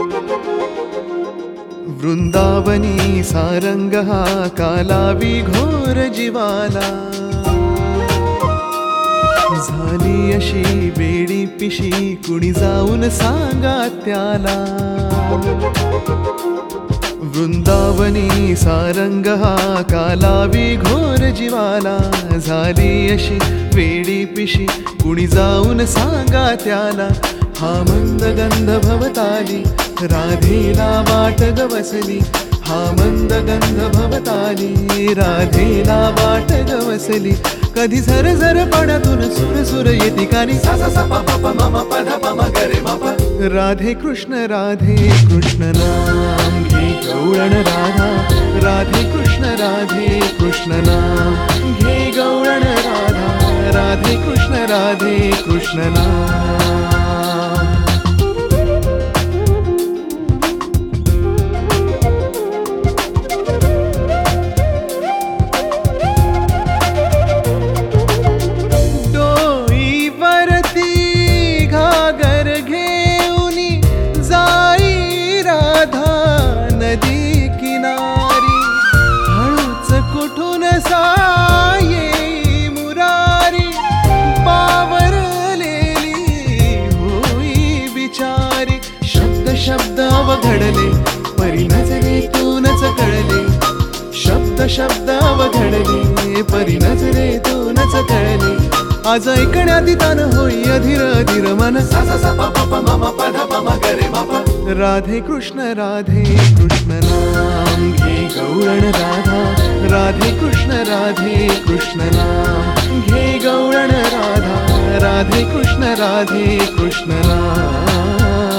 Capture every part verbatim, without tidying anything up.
वृंदावनी सारंग हा कालावी घोर जीवाला, झाली अशी वेडी पिशी कुणी जाऊन सांगा त्याला। वृंदावनी सारंग हा कालावी घोर जीवाला, झाली अशी वेडी पिशी कुणी जाऊन सांगा त्याला। हा मंद गंध भवताली राधेला वाट गवसली, हा मंद गंध भवताली राधेला वाट गवसली। कधी झर झर पाण्यातून सुर सुर येती कानी, सा सा सा पा पा पा मा मा पा धा पा मा ग रे मा पा। राधे कृष्ण राधे कृष्ण नाम घे गौळण राधा, राधे कृष्ण राधे कृष्ण नाम घे गौळण राधा, राधे कृष्ण राधे कृष्ण नाम। शब्द अवघडले परी नजरेतूनच कळले, शब्द शब्द अवघडले परी नजरेतूनच कळले। आज ऐकण्यात तान होई अधीर अधीर मन, सा सा सा पा पा पा मा मा पा धा पा मा ग रे मा पा। राधे कृष्ण राधे कृष्ण नाम घे गौळण राधा, राधे कृष्ण राधे कृष्ण नाम घे गौळण राधा, राधे कृष्ण राधे कृष्ण नाम।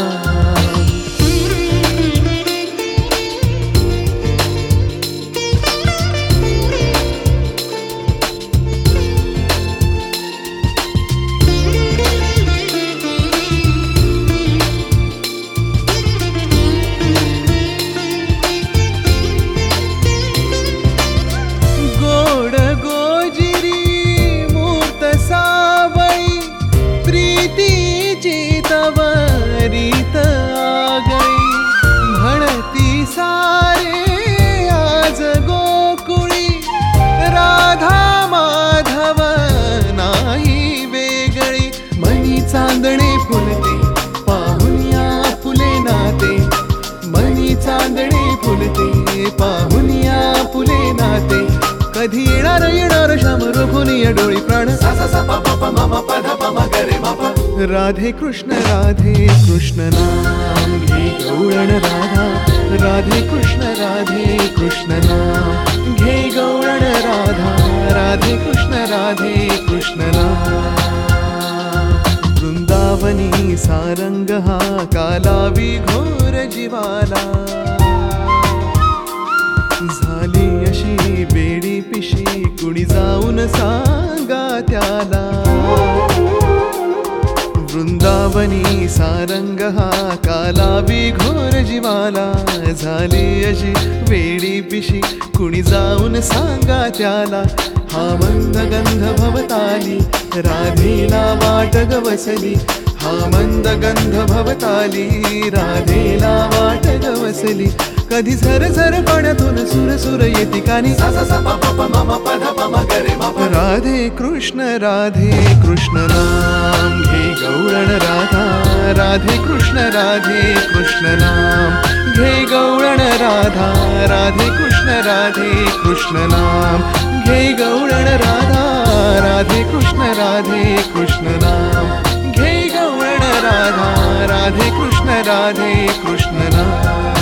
चांदणे फुलते पाहुनिया फुले नाते, मनी चांदणे फुलते पाहुनिया फुले नाते। कधी येणार येणार श्याम रोखुनिया डोळी प्राण, सा सा सा पा पा पा मा मा पा धा पा मा ग रे मा पा। राधे कृष्ण राधे कृष्ण नाम घे गौळण राधा, राधे कृष्ण राधे कृष्ण नाम घे गौळण राधा, राधे कृष्ण राधे कृष्ण नाम। वृंदावनी सारंग हा कालावी घोर जीवाला, झाली अशी वेडी पिशी कुणी जाऊन सांगा त्याला। वृंदावनी सारंग हा कालावी घोर जीवाला, झाली अशी वेडी पिशी कुणी जाऊन सांगा त्याला। हा मंद गंध भवताली राधेला वाट गवसली, हा मंद गंध भवताली राधेला वाट गवसली। कधी झर झर पाण्यातून सुर सुर येती कानी, सा सा सा पा पा पा मा मा पा धा पा मा ग रे मा पा। राधे कृष्ण राधे कृष्ण नाम घे गौळण राधा, राधे कृष्ण राधे कृष्ण नाम घे गौळण राधा, राधे कृष्ण राधे कृष्ण नाम घे गौळण राधा, राधे कृष्ण राधे कृष्ण नाम घे गौळण राधा, राधे कृष्ण राधे कृष्ण नाम।